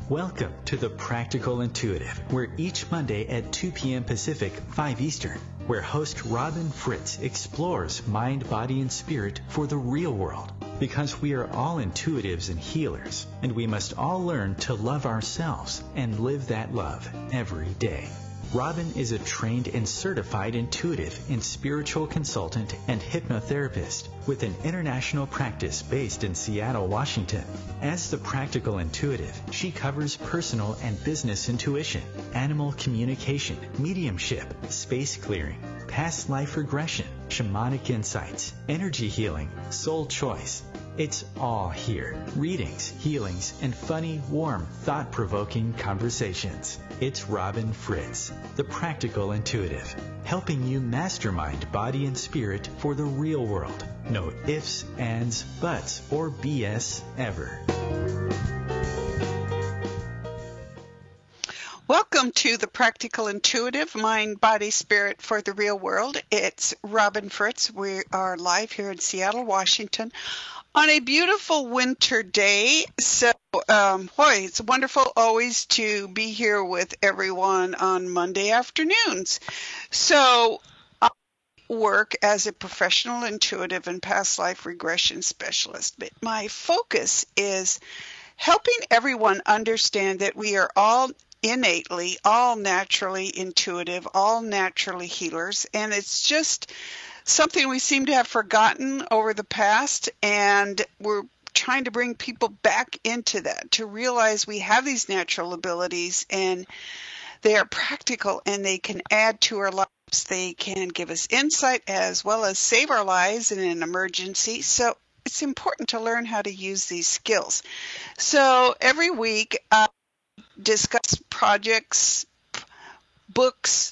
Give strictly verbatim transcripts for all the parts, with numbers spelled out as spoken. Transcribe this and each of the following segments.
Welcome to The Practical Intuitive, where each Monday at two p.m. Pacific, five Eastern, where host Robin Fritz explores mind, body, and spirit for the real world. Because we are all intuitives and healers, and we must all learn to love ourselves and live that love every day. Robin is a trained and certified intuitive and spiritual consultant and hypnotherapist with an international practice based in Seattle, Washington. As the Practical Intuitive, she covers personal and business intuition, animal communication, mediumship, space clearing, past life regression, shamanic insights, energy healing, soul choice. It's all here. Readings, healings, and funny, warm, thought-provoking conversations. It's Robin Fritz, the Practical Intuitive, helping you mastermind body and spirit for the real world. No ifs, ands, buts, or B S ever. Welcome to the Practical Intuitive, Mind, Body, Spirit for the Real World. It's Robin Fritz. We are live here in Seattle, Washington on a beautiful winter day. So, um, boy, it's wonderful always to be here with everyone on Monday afternoons. So, I work as a professional intuitive and past life regression specialist, but my focus is helping everyone understand that we are all innately, all naturally intuitive, all naturally healers, and it's just something we seem to have forgotten over the past, and we're trying to bring people back into that, to realize we have these natural abilities and they are practical and they can add to our lives. They can give us insight as well as save our lives in an emergency. So it's important to learn how to use these skills. So every week I discuss projects, books,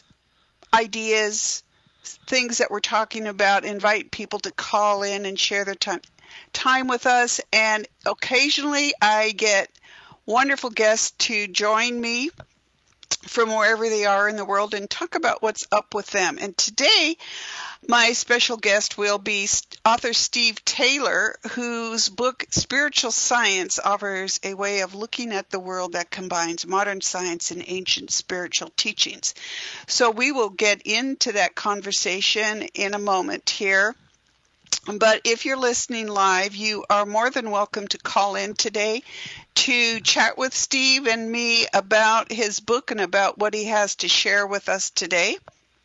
ideas, things that we're talking about, invite people to call in and share their time, time with us. And occasionally I get wonderful guests to join me from wherever they are in the world and talk about what's up with them. And today, my special guest will be author Steve Taylor, whose book Spiritual Science offers a way of looking at the world that combines modern science and ancient spiritual teachings. So we will get into that conversation in a moment here. But if you're listening live, you are more than welcome to call in today to chat with Steve and me about his book and about what he has to share with us today.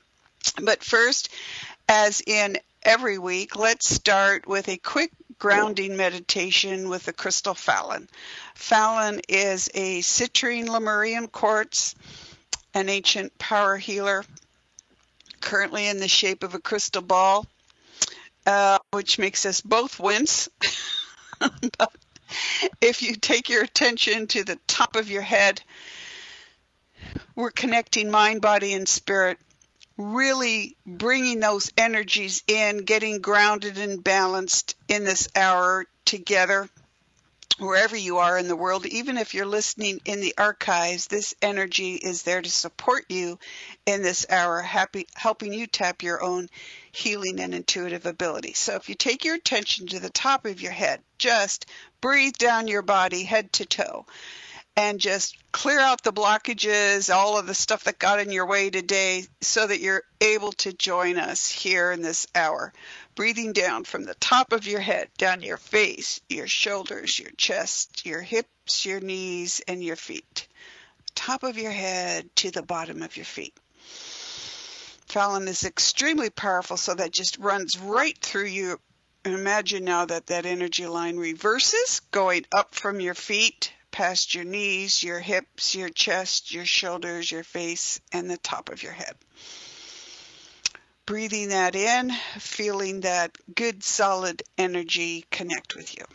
But first, as in every week, let's start with a quick grounding meditation with the crystal Fallon. Fallon is a citrine Lemurian quartz, an ancient power healer, currently in the shape of a crystal ball, uh, which makes us both wince. But if you take your attention to the top of your head, we're connecting mind, body, and spirit, really bringing those energies in, getting grounded and balanced in this hour together, wherever you are in the world. Even if you're listening in the archives, this energy is there to support you in this hour, happy, helping you tap your own healing and intuitive ability. So if you take your attention to the top of your head, just breathe down your body head to toe and just clear out the blockages, all of the stuff that got in your way today, so that you're able to join us here in this hour. Breathing down from the top of your head, down your face, your shoulders, your chest, your hips, your knees, and your feet. Top of your head to the bottom of your feet. Fallon is extremely powerful, so that just runs right through you. Imagine now that that energy line reverses, going up from your feet, past your knees, your hips, your chest, your shoulders, your face, and the top of your head. Breathing that in, feeling that good, solid energy connect with you.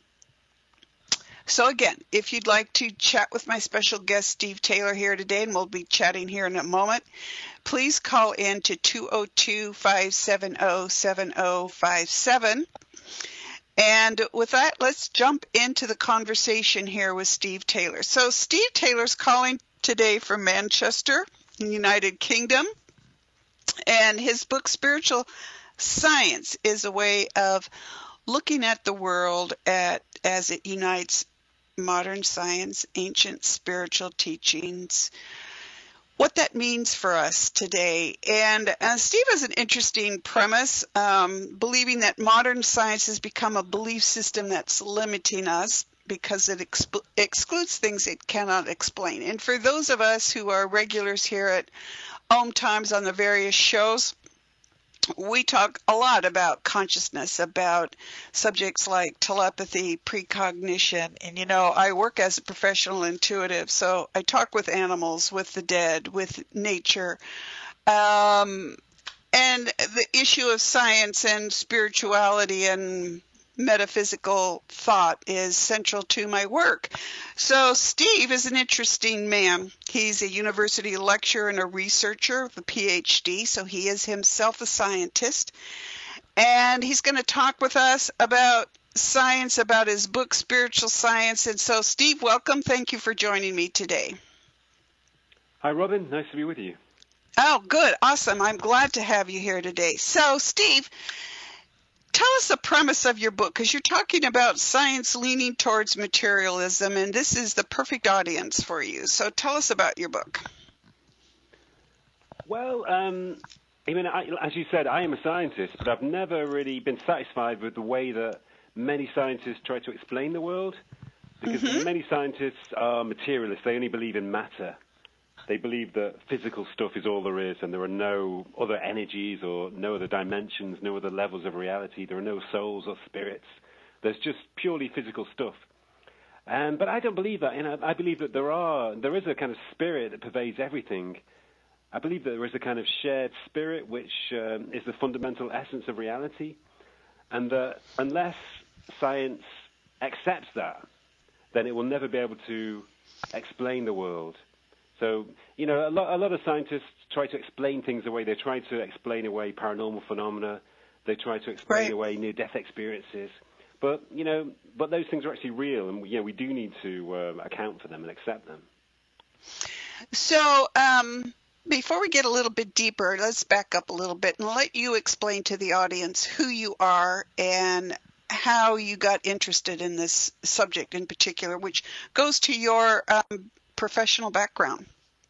So again, if you'd like to chat with my special guest, Steve Taylor, here today, and we'll be chatting here in a moment, please call in to two oh two, five seven oh, seven oh five seven. And with that, let's jump into the conversation here with Steve Taylor. So Steve Taylor's calling today from Manchester, in the United Kingdom. And his book, Spiritual Science, is a way of looking at the world at, as it unites modern science, ancient spiritual teachings, what that means for us today. And uh, Steve has an interesting premise, um, believing that modern science has become a belief system that's limiting us because it exp- excludes things it cannot explain. And for those of us who are regulars here at Om Times on the various shows, we talk a lot about consciousness, about subjects like telepathy, precognition. And, you know, I work as a professional intuitive, so I talk with animals, with the dead, with nature. Um, and the issue of science and spirituality and metaphysical thought is central to my work. So Steve is an interesting man. He's a university lecturer and a researcher with a P H D, so he is himself a scientist. And he's going to talk with us about science, about his book, Spiritual Science. And so, Steve, welcome. Thank you for joining me today. Hi, Robin. Nice to be with you. Oh, good. Awesome. I'm glad to have you here today. So, Steve, tell us the premise of your book, because you're talking about science leaning towards materialism, and this is the perfect audience for you. So tell us about your book. Well, um, I mean, I, as you said, I am a scientist, but I've never really been satisfied with the way that many scientists try to explain the world, because mm-hmm. many scientists are materialists. They only believe in matter. They believe that physical stuff is all there is, and there are no other energies or no other dimensions, no other levels of reality. There are no souls or spirits. There's just purely physical stuff. Um, but I don't believe that. You know, I believe that there are there is a kind of spirit that pervades everything. I believe that there is a kind of shared spirit which um, is the fundamental essence of reality, and that unless science accepts that, then it will never be able to explain the world. So, you know, a lot, a lot of scientists try to explain things away. They try to explain away paranormal phenomena. They try to explain right. away near-death experiences. But, you know, but those things are actually real, and, you know, we do need to uh, account for them and accept them. So, um, before we get a little bit deeper, let's back up a little bit and let you explain to the audience who you are and how you got interested in this subject in particular, which goes to your um, professional background.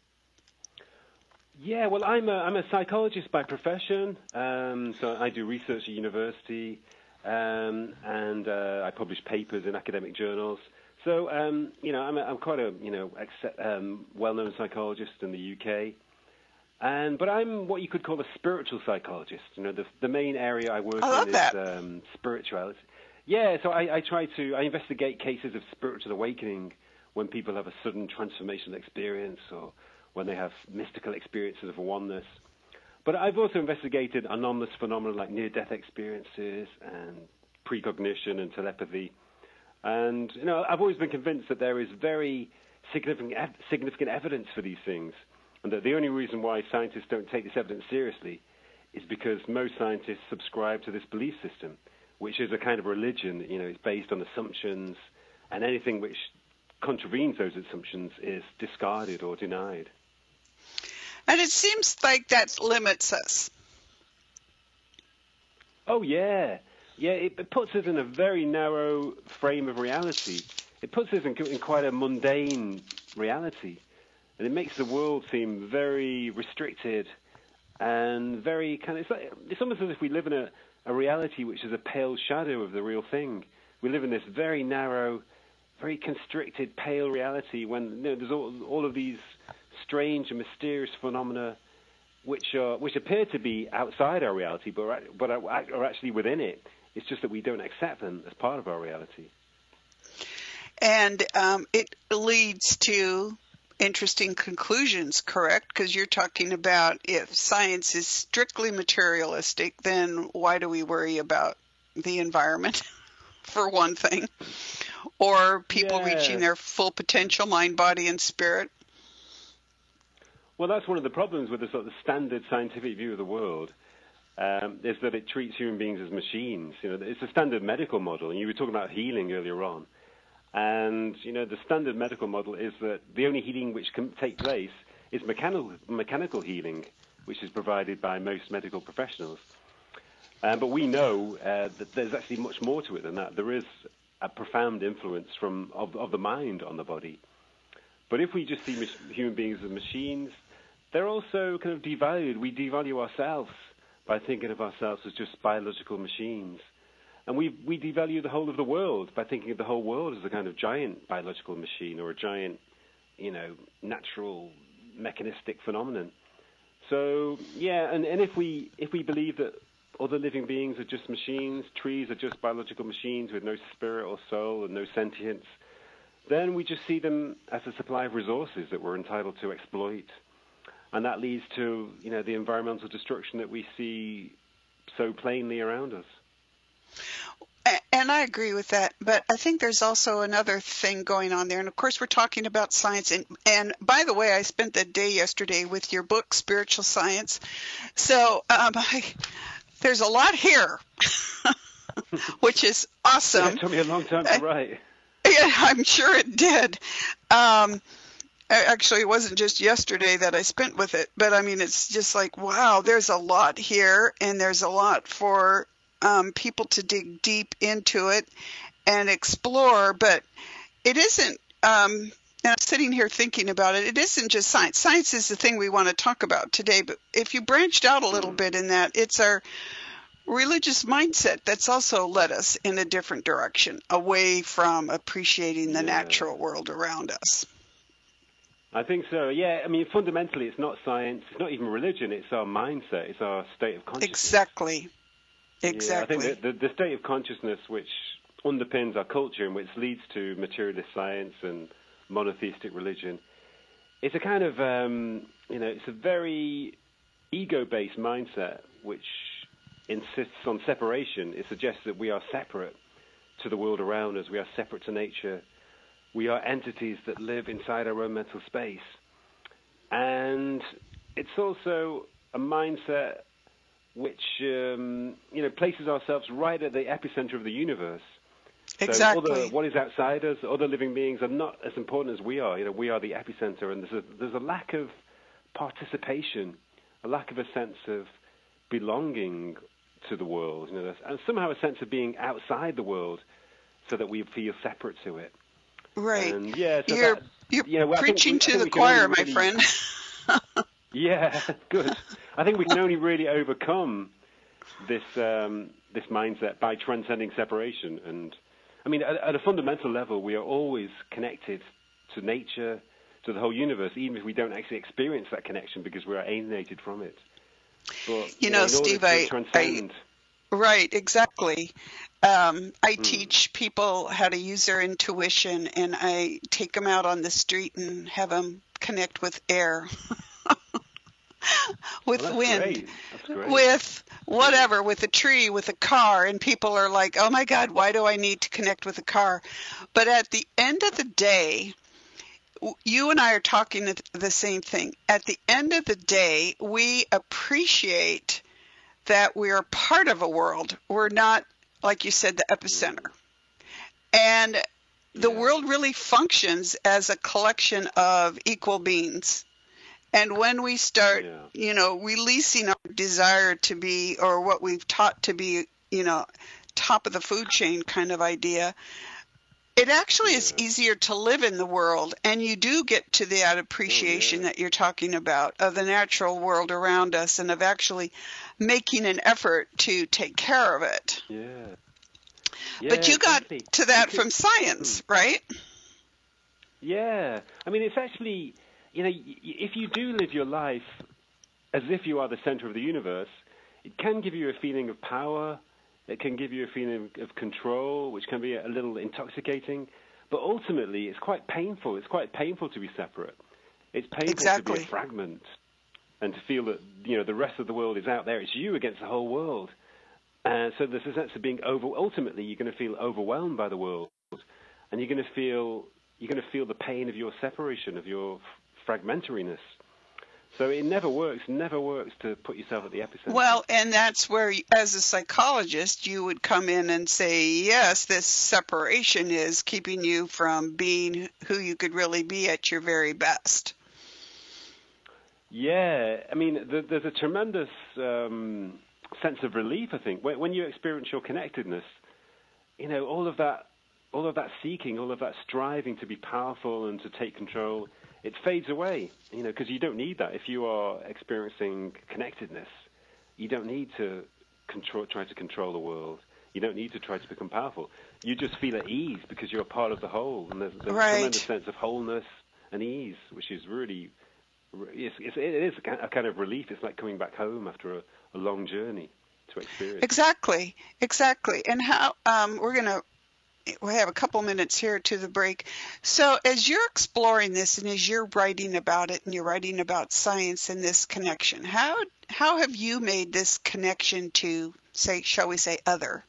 Yeah, well, I'm a, I'm a psychologist by profession, um, so I do research at university, um, and uh, I publish papers in academic journals. So, um, you know, I'm, a, I'm quite a, you know, accept, um, well-known psychologist in the U K, and but I'm what you could call a spiritual psychologist. You know, the, the main area I work I in is um, spirituality. Yeah, so I, I try to, I investigate cases of spiritual awakening when people have a sudden transformational experience or when they have mystical experiences of oneness. But I've also investigated anomalous phenomena like near-death experiences and precognition and telepathy. And, you know, I've always been convinced that there is very significant, ev- significant evidence for these things, and that the only reason why scientists don't take this evidence seriously is because most scientists subscribe to this belief system, which is a kind of religion. You know, it's based on assumptions, and anything which contravenes those assumptions is discarded or denied. And it seems like that limits us. Oh, yeah. Yeah, it, it puts us in a very narrow frame of reality. It puts us in, in quite a mundane reality. And it makes the world seem very restricted and very kind of, it's, like, it's almost as if we live in a, a reality which is a pale shadow of the real thing. We live in this very narrow, very constricted, pale reality when you know, there's all, all of these strange and mysterious phenomena which are which appear to be outside our reality, but are, but are, are actually within it. It's just that we don't accept them as part of our reality. And um, it leads to interesting conclusions, correct? Because you're talking about if science is strictly materialistic, then why do we worry about the environment, for one thing, or people yeah. reaching their full potential, mind, body, and spirit? Well, that's one of the problems with the sort of standard scientific view of the world, um, is that it treats human beings as machines. You know, it's a standard medical model, and you were talking about healing earlier on. And, you know, the standard medical model is that the only healing which can take place is mechanical, mechanical healing, which is provided by most medical professionals. Um, but we know uh, that there's actually much more to it than that. There is a profound influence from of, of the mind on the body. But if we just see mach- human beings as machines, they're also kind of devalued. We devalue ourselves by thinking of ourselves as just biological machines. And we we devalue the whole of the world by thinking of the whole world as a kind of giant biological machine or a giant, you know, natural mechanistic phenomenon. So yeah, and, and if we if we believe that other living beings are just machines, trees are just biological machines with no spirit or soul and no sentience, then we just see them as a supply of resources that we're entitled to exploit. And that leads to, you know, the environmental destruction that we see so plainly around us. And I agree with that, but I think there's also another thing going on there. And of course, we're talking about science. And, and by the way, I spent the day yesterday with your book, Spiritual Science. So um, I, there's a lot here, which is awesome. Yeah, it took me a long time to write. Yeah, I'm sure it did. Um, actually, it wasn't just yesterday that I spent with it, but I mean, it's just like, wow, there's a lot here, and there's a lot for um, people to dig deep into it and explore. But it isn't, um, and I'm sitting here thinking about it, it isn't just science. Science is the thing we want to talk about today, but if you branched out a little bit in that, it's our religious mindset that's also led us in a different direction, away from appreciating the Yeah. natural world around us. I think so, yeah. I mean, fundamentally, it's not science, it's not even religion, it's our mindset, it's our state of consciousness. Exactly. Exactly. Yeah, I think that the, the state of consciousness which underpins our culture and which leads to materialist science and monotheistic religion, it's a kind of, um, you know, it's a very ego-based mindset which insists on separation. It suggests that we are separate to the world around us, we are separate to nature. We are entities that live inside our own mental space. And it's also a mindset which, um, you know, places ourselves right at the epicenter of the universe. Exactly. So other, what is outside us, other living beings are not as important as we are. You know, we are the epicenter, and there's a, there's a lack of participation, a lack of a sense of belonging to the world, you know, and somehow a sense of being outside the world so that we feel separate to it. Right. And yeah, so you're that, you're you know, preaching we, to the choir, really, my friend. Yeah, good. I think we can only really overcome this um, this mindset by transcending separation. And I mean, at, at a fundamental level, we are always connected to nature, to the whole universe, even if we don't actually experience that connection because we are alienated from it. But, you, you know, know, Steve, I, I, right, exactly. Um, I mm. teach people how to use their intuition, and I take them out on the street and have them connect with air, with well, that's wind, great. That's great. with whatever, with a tree, with a car, and people are like, oh my God, why do I need to connect with a car? But at the end of the day, you and I are talking the same thing. At the end of the day, we appreciate that we are part of a world. We're not, like you said, the epicenter. And the Yeah. world really functions as a collection of equal beings. And when we start, Yeah. you know, releasing our desire to be, or what we've taught to be, you know, top of the food chain kind of idea, it actually Yeah. is easier to live in the world, and you do get to that appreciation Oh, yeah. that you're talking about of the natural world around us and of actually making an effort to take care of it. Yeah. Yeah, But you exactly. got to that Because- from science, right? Yeah. I mean, it's actually, you know, y- if you do live your life as if you are the center of the universe, it can give you a feeling of power. It can give you a feeling of control, which can be a little intoxicating. But ultimately, it's quite painful. It's quite painful to be separate. It's painful Exactly. to be a fragment and to feel that, you know, the rest of the world is out there. It's you against the whole world. Uh, so there's a sense of being over. Ultimately, you're going to feel overwhelmed by the world, and you're going to feel you're going to feel the pain of your separation, of your f- fragmentariness. So it never works, never works to put yourself at the epicenter. Well, and that's where, as a psychologist, you would come in and say, yes, this separation is keeping you from being who you could really be at your very best. Yeah, I mean, th- there's a tremendous um, sense of relief, I think, when, when you experience your connectedness. You know, all of that all of that seeking, all of that striving to be powerful and to take control, it fades away, you know, because you don't need that. If you are experiencing connectedness, you don't need to control, try to control the world. You don't need to try to become powerful. You just feel at ease because you're a part of the whole, and there's, there's right. a tremendous sense of wholeness and ease, which is really, it's, it's, it is a kind of relief. It's like coming back home after a, a long journey to experience. Exactly, exactly. And how um, we're going to, we have a couple minutes here to the break. So as you're exploring this and as you're writing about it and you're writing about science and this connection, how how have you made this connection to, say, shall we say, other?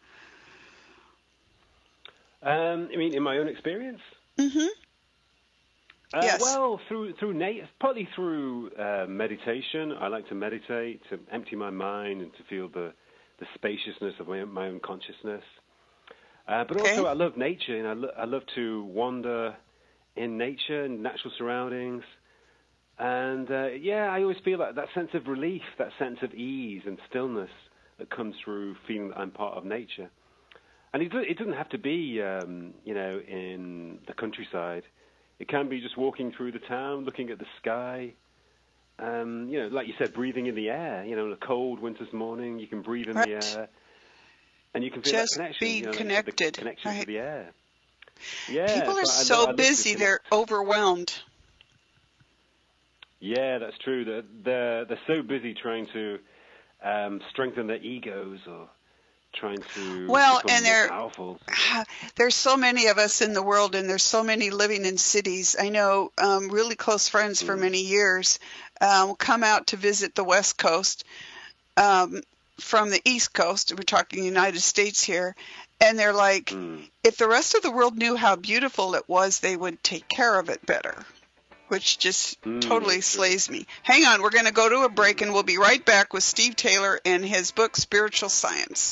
Um, I mean, in my own experience? Mm-hmm. Uh, yes. Well, through through na- partly through uh, meditation. I like to meditate, to empty my mind and to feel the, the spaciousness of my, my own consciousness. Uh, but okay. also, I love nature, and I, lo- I love to wander in nature, in natural surroundings. And, uh, yeah, I always feel that, that sense of relief, that sense of ease and stillness that comes through feeling that I'm part of nature. And it, do- it doesn't have to be, um, you know, in the countryside. It can be just walking through the town, looking at the sky. Um, you know, like you said, breathing in the air. You know, on a cold winter's morning, you can breathe in right. the air. And you can feel just that connection, being you know, connected, the connection right. to the air. Yeah, people are so, so I, I busy, they're overwhelmed. Yeah, that's true. They're, they're, they're so busy trying to um, strengthen their egos or trying to well, become and more there, powerful. There's so many of us in the world, and there's so many living in cities. I know um, really close friends for Mm. many years um, come out to visit the West Coast um, from the East Coast. We're talking United States here. And they're like, Mm. if the rest of the world knew how beautiful it was, they would take care of it better, which just Mm, totally slays me. Hang on, we're going to go to a break, and we'll be right back with Steve Taylor and his book, Spiritual Science.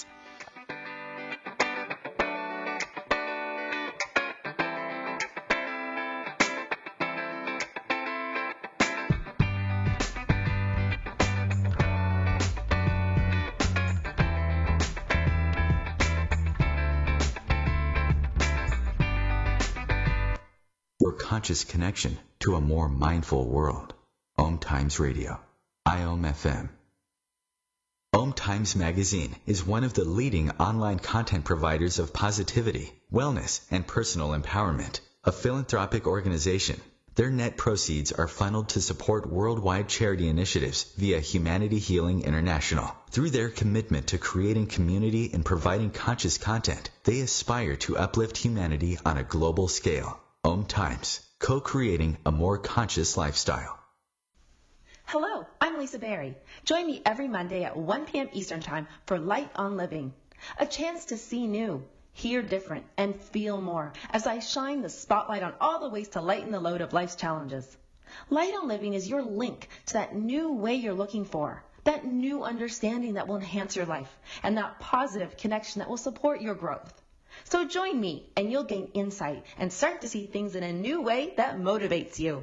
Your conscious connection to a more mindful world. Om Times Radio. I O M F M. Om Times Magazine is one of the leading online content providers of positivity, wellness, and personal empowerment. A philanthropic organization, their net proceeds are funneled to support worldwide charity initiatives via Humanity Healing International. Through their commitment to creating community and providing conscious content, they aspire to uplift humanity on a global scale. Om Times, co-creating a more conscious lifestyle. Hello, I'm Lisa Berry. Join me every Monday at one p.m. Eastern Time for Light on Living, a chance to see new, hear different, and feel more as I shine the spotlight on all the ways to lighten the load of life's challenges. Light on Living is your link to that new way you're looking for, that new understanding that will enhance your life, and that positive connection that will support your growth. So join me and you'll gain insight and start to see things in a new way that motivates you.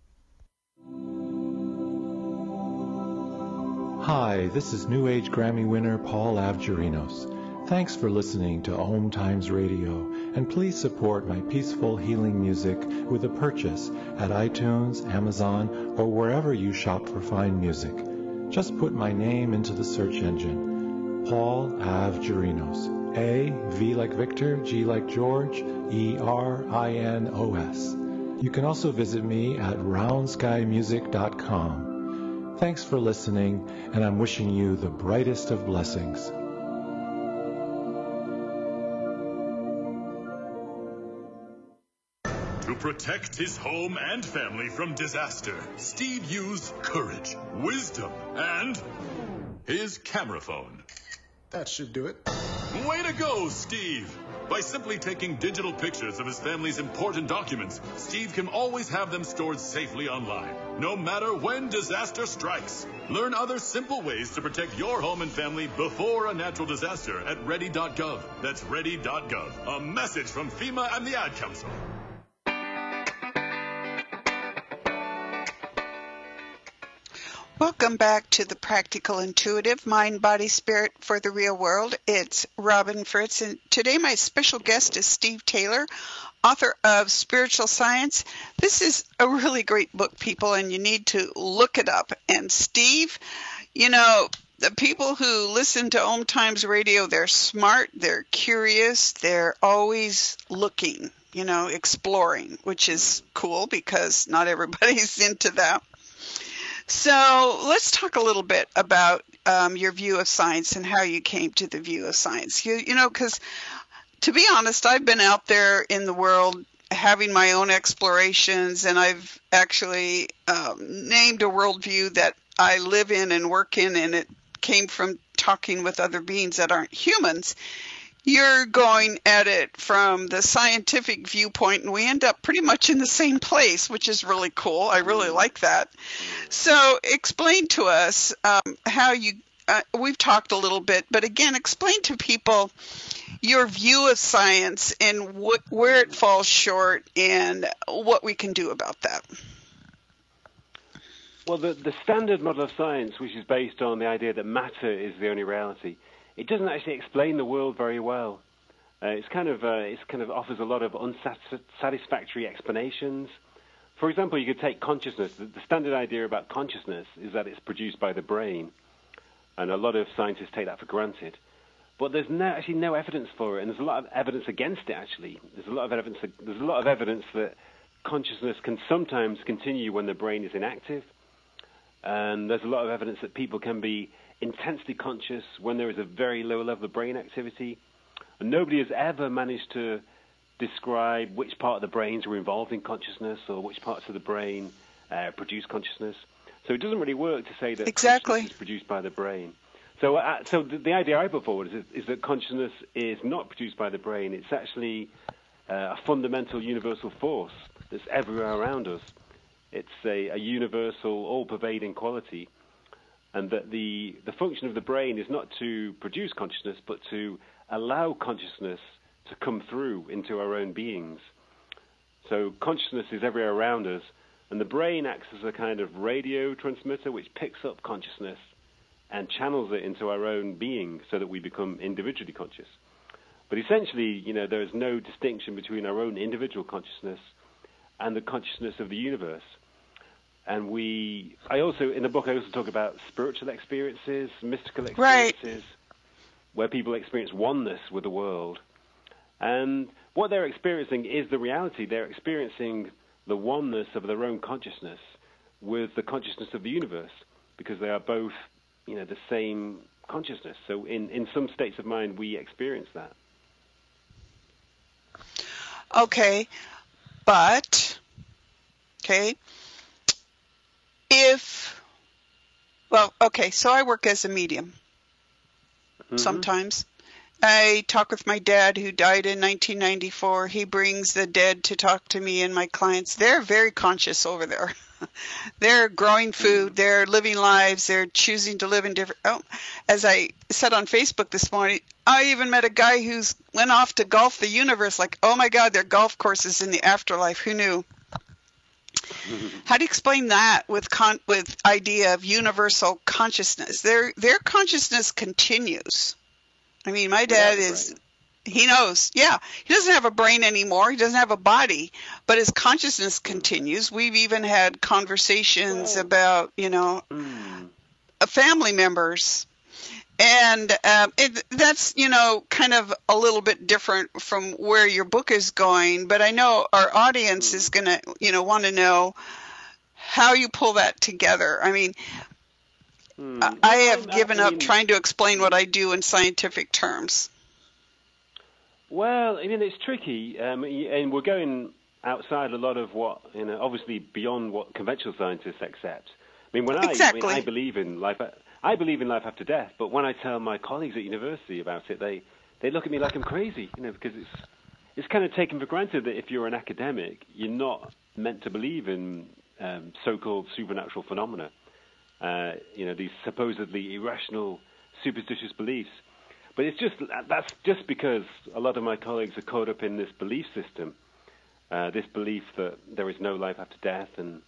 Hi, this is New Age Grammy winner Paul Avgerinos. Thanks for listening to Om Times Radio, and please support my peaceful healing music with a purchase at iTunes, Amazon, or wherever you shop for fine music. Just put my name into the search engine, Paul Avgerinos. A, V like Victor, G like George, E R I N O S. You can also visit me at round sky music dot com. Thanks for listening, and I'm wishing you the brightest of blessings. To protect his home and family from disaster, Steve used courage, wisdom, and his camera phone. That should do it. Way to go, Steve! By simply taking digital pictures of his family's important documents, Steve can always have them stored safely online, no matter when disaster strikes. Learn other simple ways to protect your home and family before a natural disaster at ready dot gov. That's ready dot gov. A message from FEMA and the Ad Council. Welcome back to the Practical Intuitive Mind, Body, Spirit for the Real World. It's Robin Fritz, and today my special guest is Steve Taylor, author of Spiritual Science. This is a really great book, people, and you need to look it up. And Steve, you know, the people who listen to Om Times Radio, they're smart, they're curious, they're always looking, you know, exploring, which is cool because not everybody's into that. So let's talk a little bit about um, your view of science and how you came to the view of science. You, you know, because to be honest, I've been out there in the world having my own explorations, and I've actually um, named a worldview that I live in and work in, and it came from talking with other beings that aren't humans. You're going at it from the scientific viewpoint, and we end up pretty much in the same place, which is really cool. I really like that. So explain to us um, how you, uh, we've talked a little bit, but again, explain to people your view of science and what, where it falls short and what we can do about that. Well, the, the standard model of science, which is based on the idea that matter is the only reality, it doesn't actually explain the world very well. Uh, it's kind of uh, it's kind of offers a lot of unsatisfactory explanations. For example, you could take consciousness. The, the standard idea about consciousness is that it's produced by the brain, and a lot of scientists take that for granted. But there's no, actually no evidence for it, and there's a lot of evidence against it. Actually, there's a lot of evidence. There's a lot of evidence that consciousness can sometimes continue when the brain is inactive, and there's a lot of evidence that people can be intensely conscious when there is a very low level of brain activity. And nobody has ever managed to describe which part of the brains were involved in consciousness or which parts of the brain uh, produce consciousness. So it doesn't really work to say that exactly. consciousness is produced by the brain. So, uh, so the, the idea I put forward is, is that consciousness is not produced by the brain. It's actually uh, a fundamental universal force that's everywhere around us. It's a, a universal, all-pervading quality. And that the, the function of the brain is not to produce consciousness, but to allow consciousness to come through into our own beings. So consciousness is everywhere around us, and the brain acts as a kind of radio transmitter which picks up consciousness and channels it into our own being so that we become individually conscious. But essentially, you know, there is no distinction between our own individual consciousness and the consciousness of the universe. And we, I also, in the book, I also talk about spiritual experiences, mystical experiences, right, where people experience oneness with the world. And what they're experiencing is the reality. They're experiencing the oneness of their own consciousness with the consciousness of the universe, because they are both, you know, the same consciousness. So in, in some states of mind, we experience that. Okay, but, okay, if, well, okay, so I work as a medium mm-hmm. sometimes. I talk with my dad who died in nineteen ninety-four. He brings the dead to talk to me and my clients. They're very conscious over there. They're growing food. They're living lives. They're choosing to live in different. Oh, as I said on Facebook this morning, I even met a guy who's went off to golf the universe. Like, oh my God, there are golf courses in the afterlife. Who knew? How do you explain that with con- with idea of universal consciousness? Their their consciousness continues. I mean, my dad is, he knows, yeah, he doesn't have a brain anymore. He doesn't have a body, but his consciousness continues. We've even had conversations about, you know, mm. family members. And um, it, that's, you know, kind of a little bit different from where your book is going. But I know our audience mm. is going to, you know, want to know how you pull that together. I mean, Hmm. I have given I mean, up trying to explain what I do in scientific terms. Well, I mean, it's tricky, um, and we're going outside a lot of what, you know, obviously beyond what conventional scientists accept. I mean, when I, exactly. I, mean, I believe in life, I believe in life after death, but when I tell my colleagues at university about it, they, they look at me like I'm crazy, you know, because it's it's kind of taken for granted that if you're an academic, you're not meant to believe in um, so-called supernatural phenomena. Uh, you know, these supposedly irrational, superstitious beliefs. But it's just, that's just because a lot of my colleagues are caught up in this belief system, uh, this belief that there is no life after death, and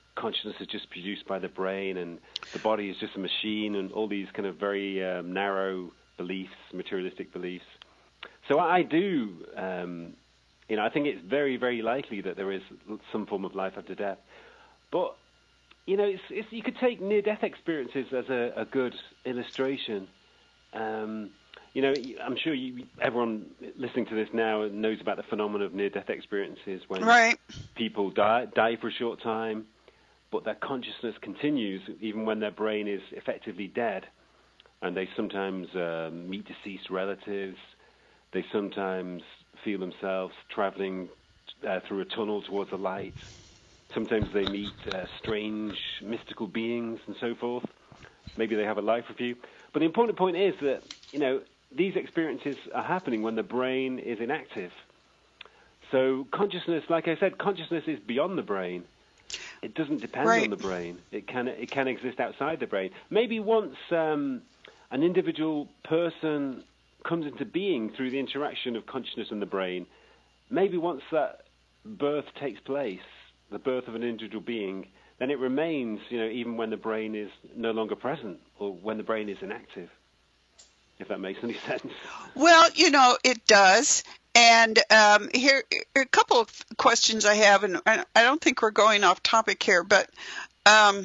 consciousness is just produced by the brain, and the body is just a machine, and all these kind of very um, narrow beliefs, materialistic beliefs. So I do, um, you know, I think it's very, very likely that there is some form of life after death. But, you know, it's, it's, you could take near-death experiences as a, a good illustration. Um, you know, I'm sure you, everyone listening to this now knows about the phenomenon of near-death experiences when right. people die, die for a short time, but their consciousness continues even when their brain is effectively dead. And they sometimes uh, meet deceased relatives. They sometimes feel themselves traveling uh, through a tunnel towards a light. Sometimes they meet uh, strange mystical beings and so forth. Maybe they have a life review. But the important point is that, you know, these experiences are happening when the brain is inactive. So consciousness, like I said, consciousness is beyond the brain. It doesn't depend right. on the brain. It can it can exist outside the brain. Maybe once um, an individual person comes into being through the interaction of consciousness and the brain, maybe once that birth takes place, the birth of an individual being, then it remains, you know, even when the brain is no longer present or when the brain is inactive, if that makes any sense. Well, you know, it does. And um, here are a couple of questions I have, and I don't think we're going off topic here, but um,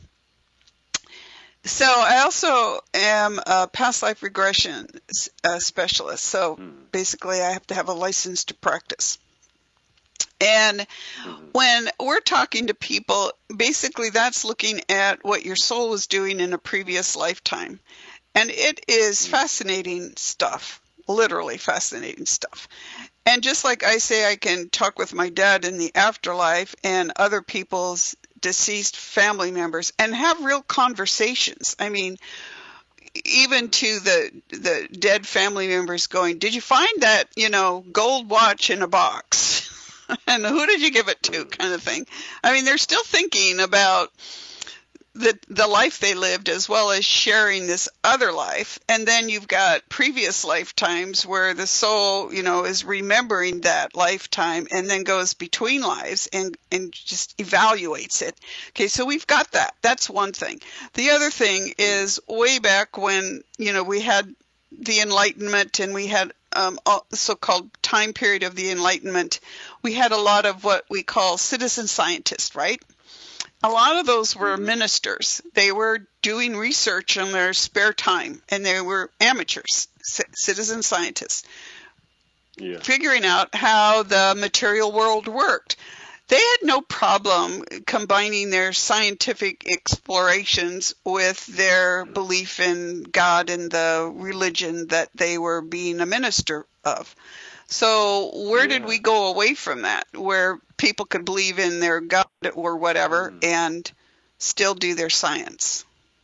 so I also am a past life regression uh, specialist. So mm. basically I have to have a license to practice. And mm-hmm. when we're talking to people, basically that's looking at what your soul was doing in a previous lifetime. And it is mm. fascinating stuff. Literally fascinating stuff. And just like I say, I can talk with my dad in the afterlife and other people's deceased family members and have real conversations. I mean, even to the the dead family members going, did you find that, you know, gold watch in a box? And who did you give it to, kind of thing. I mean, they're still thinking about the the life they lived as well as sharing this other life. And then you've got previous lifetimes where the soul, you know, is remembering that lifetime and then goes between lives and, and just evaluates it. Okay, so we've got that. That's one thing. The other thing is way back when, you know, we had the Enlightenment and we had um, the so-called time period of the Enlightenment, we had a lot of what we call citizen scientists, right? A lot of those were ministers. They were doing research in their spare time, and they were amateurs, c- citizen scientists, yeah. figuring out how the material world worked. They had no problem combining their scientific explorations with their belief in God and the religion that they were being a minister of. So where yeah. did we go away from that, where people could believe in their God or whatever mm. and still do their science?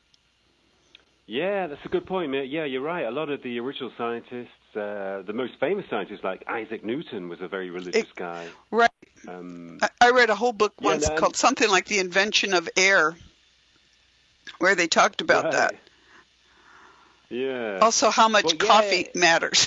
Yeah, that's a good point, mate. Yeah, you're right. A lot of the original scientists, uh, the most famous scientists like Isaac Newton was a very religious it, guy. Right. Um, I, I read a whole book yeah, once no, called something like The Invention of Air, where they talked about right. that. Yeah. Also how much well, coffee yeah. matters.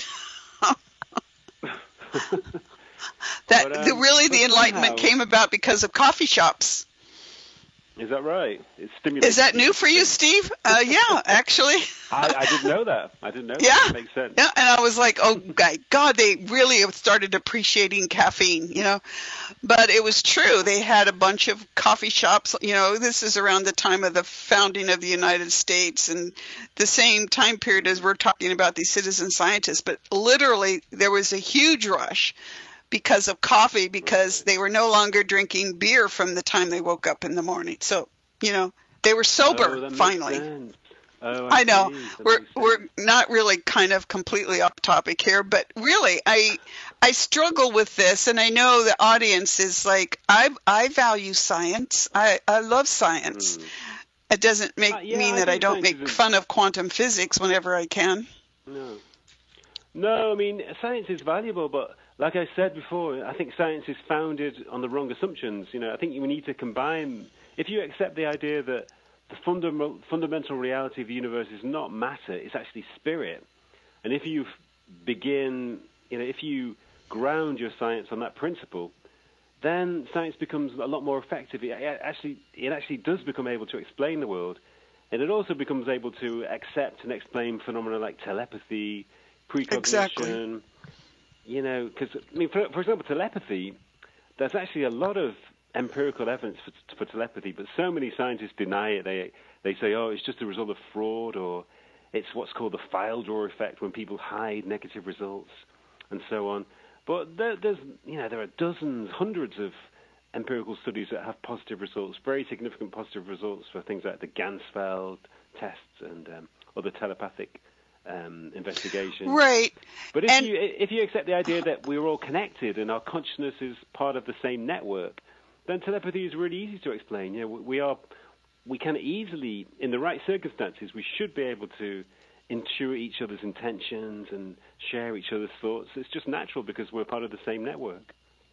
that but, um, the, really the Enlightenment somehow, came about because of coffee shops. Is that right? It stimulates. Is that new for you, Steve? Uh, yeah, actually. I, I didn't know that. I didn't know yeah. that. It makes sense. Yeah, and I was like, oh, my God, they really have started appreciating caffeine, you know. But it was true. They had a bunch of coffee shops. You know, this is around the time of the founding of the United States and the same time period as we're talking about these citizen scientists. But literally, there was a huge rush because of coffee, because they were no longer drinking beer from the time they woke up in the morning. So, you know, they were sober oh, finally. Oh, I, I know we're sense. we're not really kind of completely off topic here, but really I I struggle with this, and I know the audience is like, I I value science. I, I love science. Mm. It doesn't make uh, yeah, mean I that I don't make is... fun of quantum physics whenever I can. No. No, I mean, science is valuable, but like I said before, I think science is founded on the wrong assumptions. You know, I think we need to combine, if you accept the idea that the fundamental, fundamental reality of the universe is not matter, it's actually spirit. And if you begin, you know, if you ground your science on that principle, then science becomes a lot more effective. It actually, it actually does become able to explain the world, and it also becomes able to accept and explain phenomena like telepathy, precognition. Exactly. You know, because I mean, for, for example, telepathy. There's actually a lot of empirical evidence for, for telepathy, but so many scientists deny it. They they say, oh, it's just a result of fraud, or it's what's called the file drawer effect when people hide negative results, and so on. But there, there's, you know, there are dozens, hundreds of empirical studies that have positive results, very significant positive results for things like the Ganzfeld tests and um, other telepathic um, investigations. Right. But if and, you if you accept the idea that we're all connected and our consciousness is part of the same network, then telepathy is really easy to explain. You know, we are we can easily, in the right circumstances, we should be able to intuit each other's intentions and share each other's thoughts. It's just natural because we're part of the same network.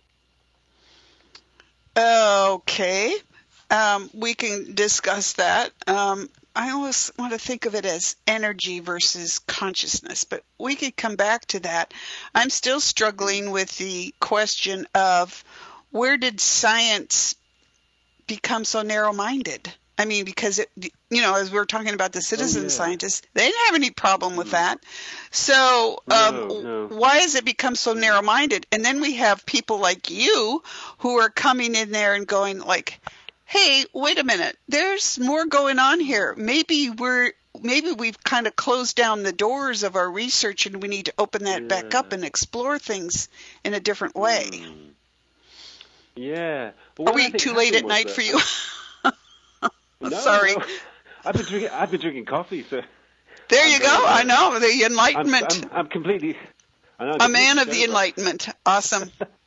Okay. Um, we can discuss that. Um, I always want to think of it as energy versus consciousness, but we could come back to that. I'm still struggling with the question of where did science become so narrow-minded? I mean, because, it, you know, as we were talking about the citizen oh, yeah. scientists, they didn't have any problem with that. So um, no, no. why has it become so narrow-minded? And then we have people like you who are coming in there and going like, hey, wait a minute, there's more going on here. Maybe we're maybe we've kind of closed down the doors of our research and we need to open that yeah. back up and explore things in a different way. Mm. Yeah. Well, are we too late at night that, for you? no, Sorry. No. I've been drinking I've been drinking coffee, so there I'm you go. I know, the enlightenment. I'm, I'm, I'm completely I know, a man of the enlightenment. Awesome.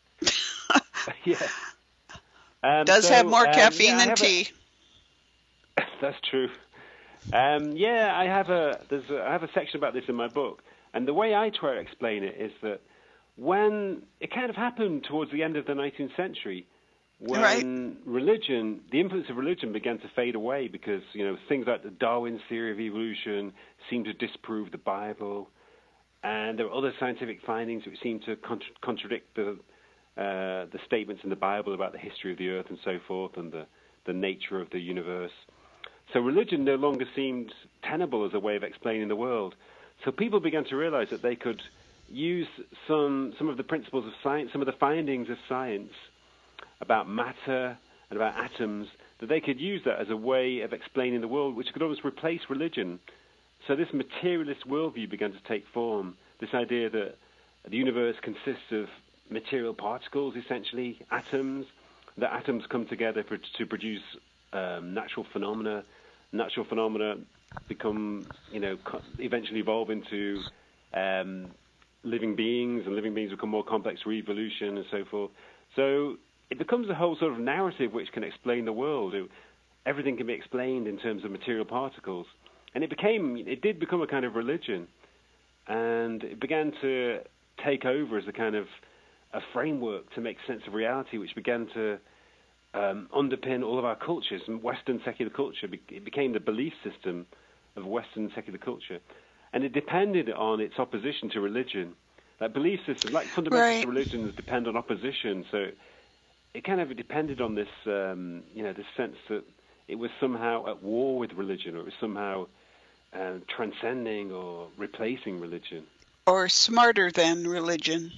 yeah. Um, Does so, have more um, caffeine yeah, than tea. A, that's true. Um, yeah, I have a there's a, I have a section about this in my book, and the way I try to explain it is that when it kind of happened towards the end of the nineteenth century, when right. religion, the influence of religion began to fade away because you know things like the Darwin theory of evolution seemed to disprove the Bible, and there were other scientific findings which seemed to contra- contradict the Uh, the statements in the Bible about the history of the earth and so forth and the, the nature of the universe. So religion no longer seemed tenable as a way of explaining the world. So people began to realize that they could use some some of the principles of science, some of the findings of science about matter and about atoms, that they could use that as a way of explaining the world, which could almost replace religion. So this materialist worldview began to take form, this idea that the universe consists of material particles, essentially atoms, that atoms come together for, to produce um, natural phenomena. Natural phenomena become, you know, co- eventually evolve into um, living beings, and living beings become more complex through evolution and so forth. So it becomes a whole sort of narrative which can explain the world. It, everything can be explained in terms of material particles, and it became, it did become a kind of religion, and it began to take over as a kind of a framework to make sense of reality, which began to um, underpin all of our cultures. And Western secular culture, it became the belief system of Western secular culture. And it depended on its opposition to religion. Like belief systems, like fundamental right. religions depend on opposition. So it kind of depended on this, um, you know, this sense that it was somehow at war with religion, or it was somehow uh, transcending or replacing religion. Or smarter than religion.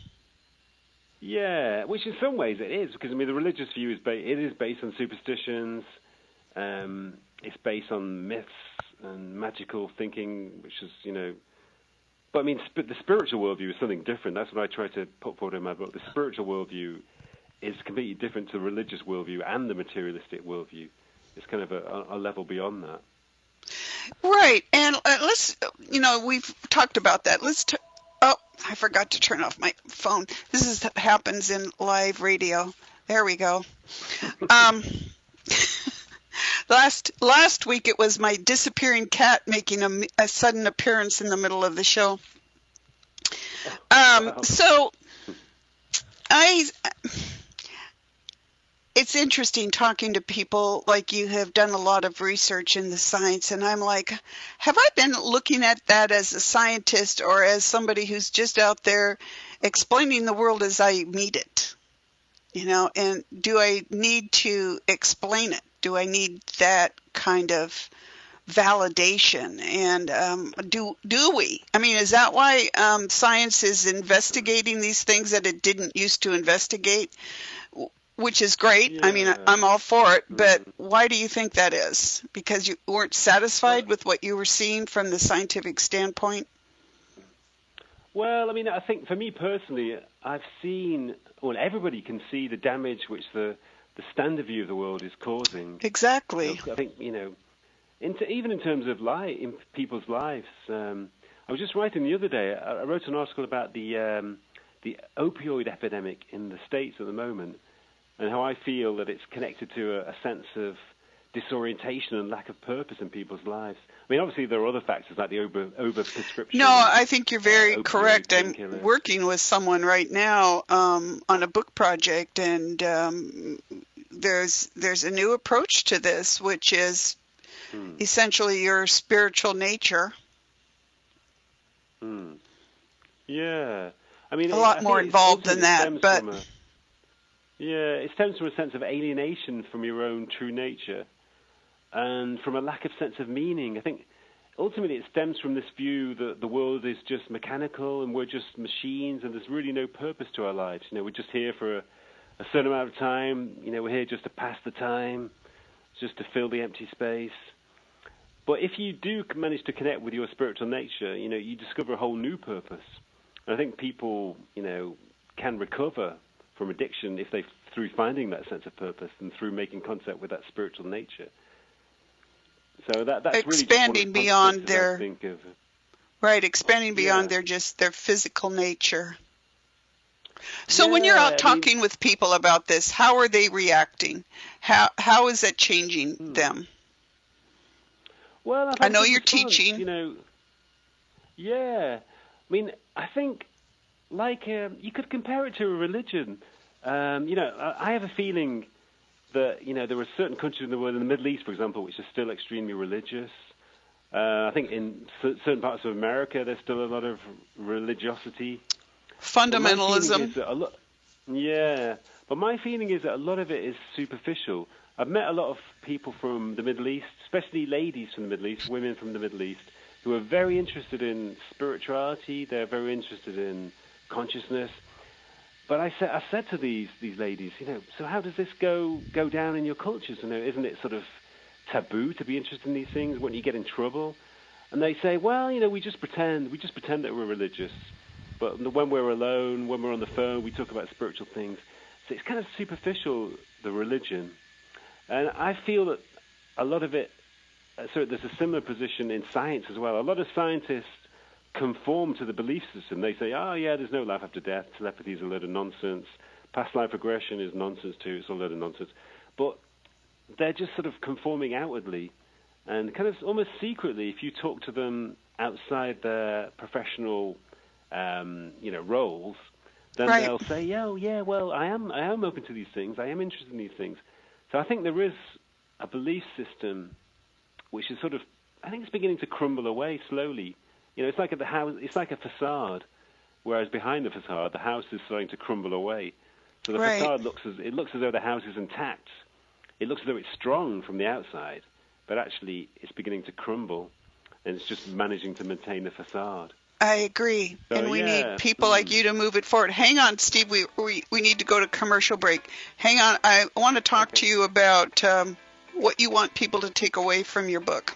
Yeah, which in some ways it is, because I mean the religious view is ba- it is based on superstitions, um, it's based on myths and magical thinking, which is you know, but I mean sp- the spiritual worldview is something different. That's what I try to put forward in my book. The spiritual worldview is completely different to the religious worldview and the materialistic worldview. It's kind of a, a level beyond that. Right, and uh, let's you know we've talked about that. Let's. T- Oh, I forgot to turn off my phone. This is happens in live radio. There we go. Um, last last week it was my disappearing cat making a, a sudden appearance in the middle of the show. Um, so I. It's interesting talking to people like you have done a lot of research in the science, and I'm like, have I been looking at that as a scientist or as somebody who's just out there explaining the world as I meet it? You know, and do I need to explain it? Do I need that kind of validation? And um, do do we? I mean, is that why um, science is investigating these things that it didn't used to investigate? Which is great. Yeah. I mean, I'm all for it. But why do you think that is? Because you weren't satisfied with what you were seeing from the scientific standpoint? Well, I mean, I think for me personally, I've seen, well, everybody can see the damage which the, the standard view of the world is causing. Exactly. You know, I think, you know, into, even in terms of li- in people's lives. Um, I was just writing the other day, I, I wrote an article about the um, the opioid epidemic in the States at the moment, and how I feel that it's connected to a, a sense of disorientation and lack of purpose in people's lives. I mean, obviously there are other factors like the over overprescription. No, I think you're very uh, correct. I'm painkillers. working with someone right now um, on a book project, and um, there's there's a new approach to this, which is hmm. essentially your spiritual nature. Hmm. Yeah, I mean, a it, lot I more involved than that, but. A, Yeah, it stems from a sense of alienation from your own true nature and from a lack of sense of meaning. I think ultimately it stems from this view that the world is just mechanical and we're just machines and there's really no purpose to our lives. You know, we're just here for a, a certain amount of time. You know, we're here just to pass the time, just to fill the empty space. But if you do manage to connect with your spiritual nature, you know, you discover a whole new purpose. And I think people, you know, can recover from addiction if they through finding that sense of purpose and through making contact with that spiritual nature. So that that's expanding really beyond their I think of. right, expanding beyond yeah. their just their physical nature. So yeah, when you're out I talking mean, with people about this, how are they reacting? How how is that changing hmm. them? Well, I've I know you're response, teaching. You know, yeah. I mean, I think. Like, um, you could compare it to a religion. Um, you know, I, I have a feeling that, you know, there are certain countries in the world, in the Middle East, for example, which are still extremely religious. Uh, I think in c- certain parts of America, there's still a lot of religiosity. Fundamentalism. But a lot, yeah, but my feeling is that a lot of it is superficial. I've met a lot of people from the Middle East, especially ladies from the Middle East, women from the Middle East, who are very interested in spirituality. They're very interested in consciousness. But I said, I said to these these ladies, you know, so how does this go go down in your cultures? You know, isn't it sort of taboo to be interested in these things? Wouldn't you get in trouble? And they say, well, you know, we just pretend, we just pretend that we're religious. But when we're alone, when we're on the phone, we talk about spiritual things. So it's kind of superficial, the religion. And I feel that a lot of it, so there's a similar position in science as well. A lot of scientists conform to the belief system. They say, oh, yeah, there's no life after death. Telepathy is a load of nonsense. Past life regression is nonsense too. It's a load of nonsense. But they're just sort of conforming outwardly. And kind of almost secretly, if you talk to them outside their professional um, you know, roles, then right. they'll say, yeah, oh, yeah, well, I am, I am open to these things. I am interested in these things. So I think there is a belief system which is sort of, I think it's beginning to crumble away slowly. You know, it's like a, the house, it's like a facade, whereas behind the facade, the house is starting to crumble away. So the right. facade looks as it looks as though the house is intact. It looks as though it's strong from the outside, but actually it's beginning to crumble, and it's just managing to maintain the facade. I agree, so, and we yeah. need people mm. like you to move it forward. Hang on, Steve. We we we need to go to commercial break. Hang on. I want to talk okay. to you about um, what you want people to take away from your book.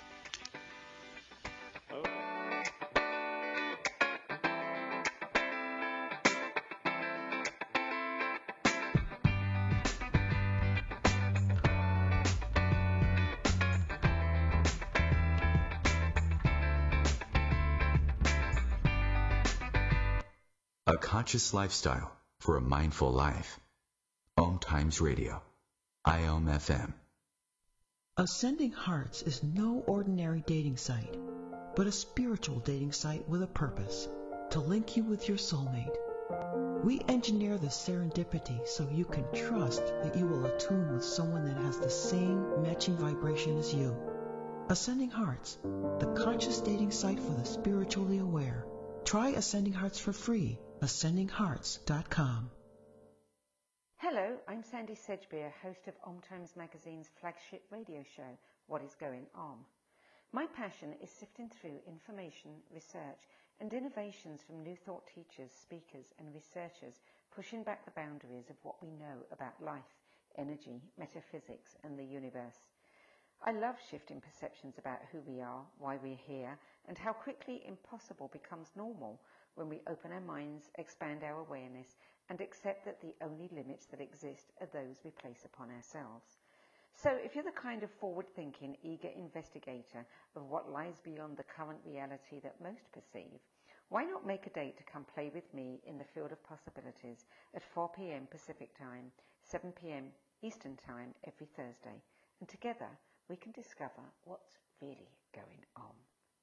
A conscious lifestyle for a mindful life. Om Times Radio. I O M F M. Ascending Hearts is no ordinary dating site, but a spiritual dating site with a purpose, to link you with your soulmate. We engineer the serendipity so you can trust that you will attune with someone that has the same matching vibration as you. Ascending Hearts, the conscious dating site for the spiritually aware. Try Ascending Hearts for free. ascending hearts dot com. Hello, I'm Sandy Sedgbeer, host of Om Times Magazine's flagship radio show, What is Going On? My passion is sifting through information, research, and innovations from new thought teachers, speakers, and researchers pushing back the boundaries of what we know about life, energy, metaphysics, and the universe. I love shifting perceptions about who we are, why we're here, and how quickly impossible becomes normal when we open our minds, expand our awareness, and accept that the only limits that exist are those we place upon ourselves. So if you're the kind of forward-thinking, eager investigator of what lies beyond the current reality that most perceive, why not make a date to come play with me in the field of possibilities at four p.m. Pacific Time, seven p.m. Eastern Time every Thursday, and together we can discover what's really going on.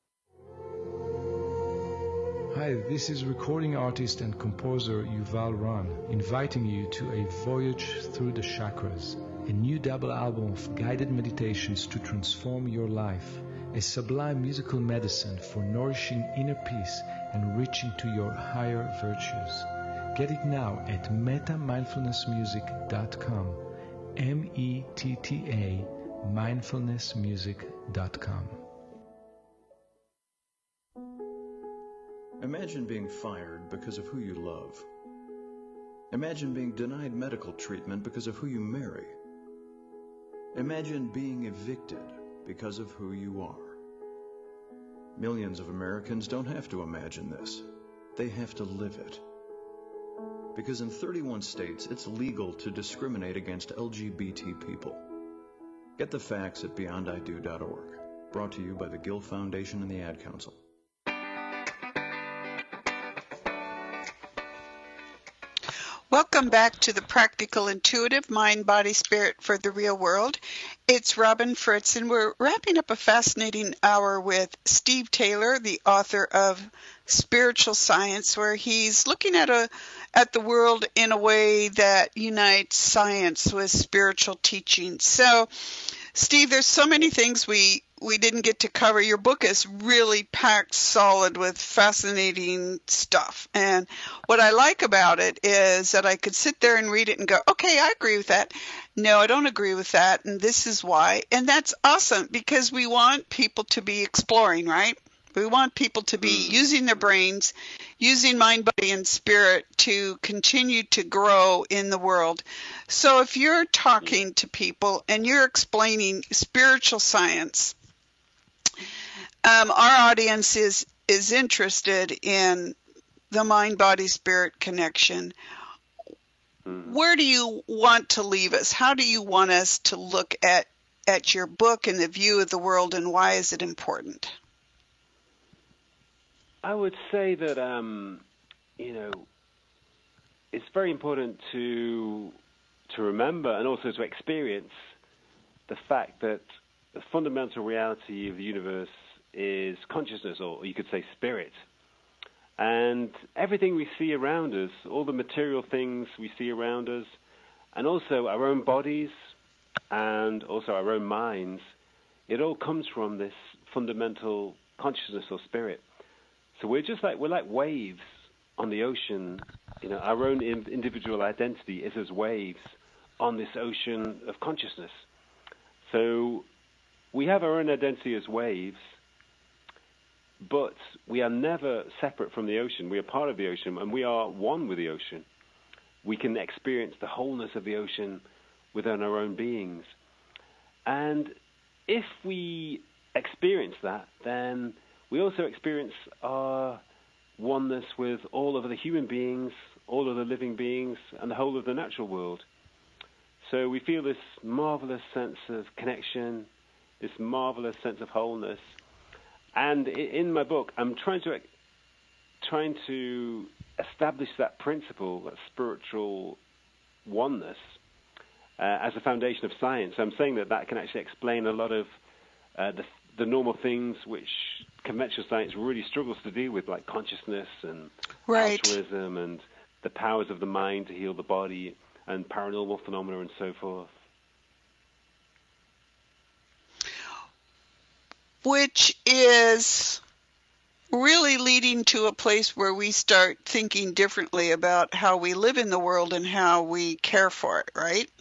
Hi, this is recording artist and composer Yuval Ron, inviting you to a voyage through the chakras, a new double album of guided meditations to transform your life, a sublime musical medicine for nourishing inner peace and reaching to your higher virtues. Get it now at meta mindfulness music dot com, M E T T A mindfulness music dot com. Imagine being fired because of who you love. Imagine being denied medical treatment because of who you marry. Imagine being evicted because of who you are. Millions of Americans don't have to imagine this. They have to live it. Because in thirty-one states, it's legal to discriminate against L G B T people. Get the facts at beyond I do dot org. Brought to you by the Gill Foundation and the Ad Council. Welcome back to the Practical Intuitive Mind, Body, Spirit for the Real World. It's Robin Fritz, and we're wrapping up a fascinating hour with Steve Taylor, the author of Spiritual Science, where he's looking at a at the world in a way that unites science with spiritual teaching. So, Steve, there's so many things we we didn't get to cover. Your book is really packed solid with fascinating stuff. And what I like about it is that I could sit there and read it and go, okay, I agree with that. No, I don't agree with that. And this is why. And that's awesome because we want people to be exploring, right? We want people to be using their brains, using mind, body, and spirit to continue to grow in the world. So if you're talking to people and you're explaining spiritual science, um, our audience is, is interested in the mind, body, spirit connection. Where do you want to leave us? How do you want us to look at, at your book and the view of the world, and why is it important? I would say that, um, you know, it's very important to to remember and also to experience the fact that the fundamental reality of the universe is consciousness, or you could say spirit. And everything we see around us, all the material things we see around us, and also our own bodies and also our own minds, it all comes from this fundamental consciousness or spirit. So we're just like, we're like waves on the ocean. You know, our own individual identity is as waves on this ocean of consciousness. So we have our own identity as waves, but we are never separate from the ocean. We are part of the ocean, and we are one with the ocean. We can experience the wholeness of the ocean within our own beings. And if we experience that, then we also experience our oneness with all of the human beings, all of the living beings, and the whole of the natural world. So we feel this marvelous sense of connection, this marvelous sense of wholeness. And in my book, I'm trying to trying to establish that principle, that spiritual oneness, uh, as a foundation of science. I'm saying that that can actually explain a lot of uh, the the normal things which conventional science really struggles to deal with, like consciousness and right. altruism and the powers of the mind to heal the body and paranormal phenomena and so forth. Which is really leading to a place where we start thinking differently about how we live in the world and how we care for it, right?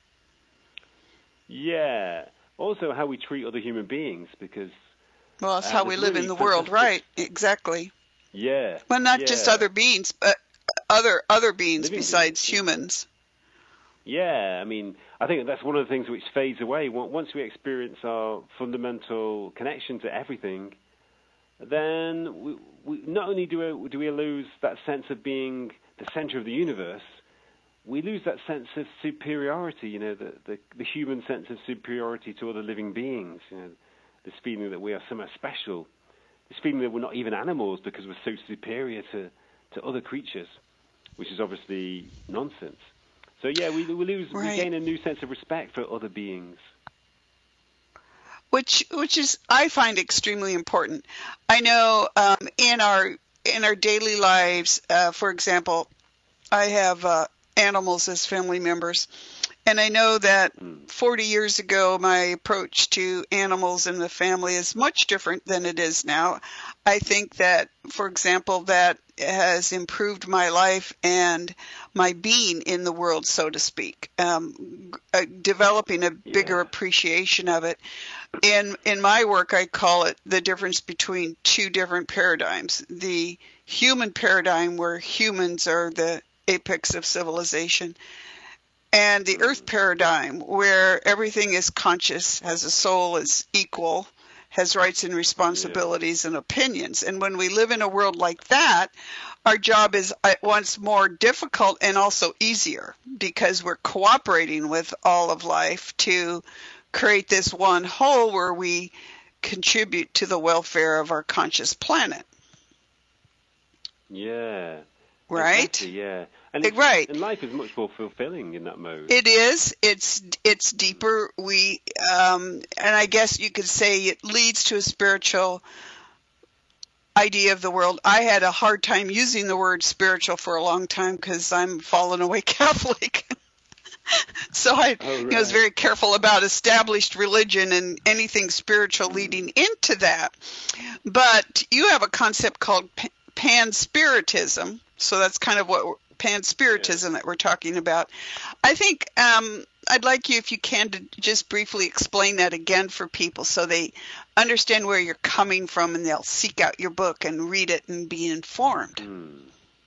Yeah. Also, how we treat other human beings, because well, it's uh, how we live really in the world, right? Exactly. Yeah. Well, not yeah. just other beings, but other other beings Living besides beings. humans. Yeah, I mean, I think that's one of the things which fades away. Once we experience our fundamental connection to everything, then we, we, not only do we, do we lose that sense of being the center of the universe, we lose that sense of superiority, you know, the, the, the human sense of superiority to other living beings, you know, this feeling that we are somehow special, this feeling that we're not even animals because we're so superior to, to other creatures, which is obviously nonsense. So yeah, we, we lose, right. we gain a new sense of respect for other beings. Which, which is, I find extremely important. I know um, in our in our daily lives, uh, for example, I have uh, animals as family members, and I know that forty years ago, my approach to animals in the family is much different than it is now. I think that, for example, that has improved my life and my being in the world, so to speak, um, uh, developing a bigger yeah. appreciation of it. In in my work, I call it the difference between two different paradigms. The human paradigm, where humans are the apex of civilization, and the earth paradigm, where everything is conscious, has a soul, is equal, has rights and responsibilities yeah. and opinions. And when we live in a world like that, our job is at once more difficult and also easier, because we're cooperating with all of life to create this one whole where we contribute to the welfare of our conscious planet. Yeah. Right? Exactly, yeah. And, it's, right. and life is much more fulfilling in that mode. It is. It's it's deeper. We um, and I guess you could say it leads to a spiritual idea of the world. I had a hard time using the word spiritual for a long time because I'm fallen away Catholic. So I, oh, right. you know, was very careful about established religion and anything spiritual leading into that. But you have a concept called pan-spiritism, so that's kind of what pan-spiritism yeah. that we're talking about. I think um, I'd like you, if you can, to just briefly explain that again for people so they understand where you're coming from and they'll seek out your book and read it and be informed. Mm.